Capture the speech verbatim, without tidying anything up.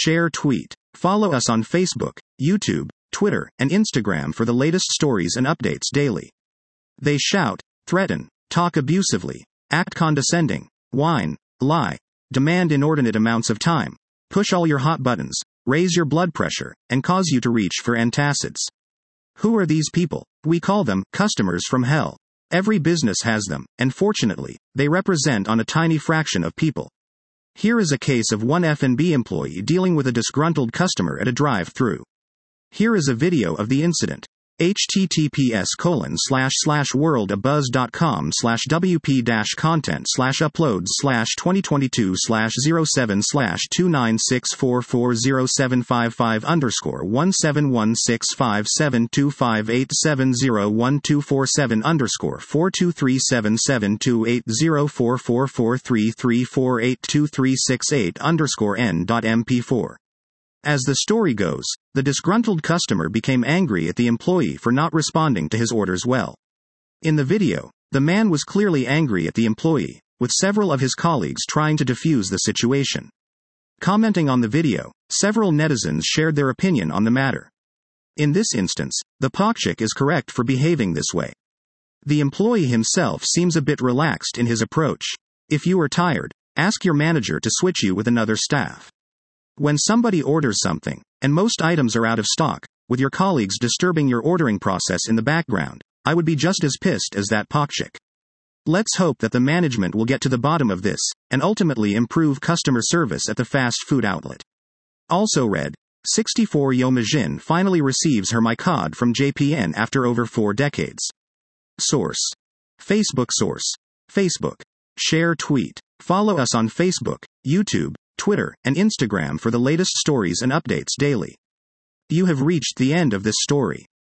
share, tweet. Follow us on Facebook, YouTube, Twitter, and Instagram for the latest stories and updates daily. They shout, threaten, talk abusively, act condescending, whine, lie, demand inordinate amounts of time, push all your hot buttons, raise your blood pressure, and cause you to reach for antacids. Who are these people? We call them customers from hell. Every business has them, and fortunately, they represent on a tiny fraction of people. Here is a case of one F and B employee dealing with a disgruntled customer at a drive-thru. Here is a video of the incident. https colon slash slash worldabuzz.com slash wp dash content slash uploads slash 2022 slash 07 slash 296440755 underscore 171657258701247 underscore 4237728044433482368 underscore n.mp4. As the story goes, the disgruntled customer became angry at the employee for not responding to his orders well. In the video, the man was clearly angry at the employee, with several of his colleagues trying to defuse the situation. Commenting on the video, several netizens shared their opinion on the matter. In this instance, the Pokchik is correct for behaving this way. The employee himself seems a bit relaxed in his approach. If you are tired, ask your manager to switch you with another staff. When somebody orders something, and most items are out of stock, with your colleagues disturbing your ordering process in the background, I would be just as pissed as that Pokchik. Let's hope that the management will get to the bottom of this, and ultimately improve customer service at the fast food outlet. Also read, sixty-four Yomajin finally receives her MyCod from J P N after over four decades. Source. Facebook source. Facebook. Share, tweet. Follow us on Facebook, YouTube, Twitter, and Instagram for the latest stories and updates daily. You have reached the end of this story.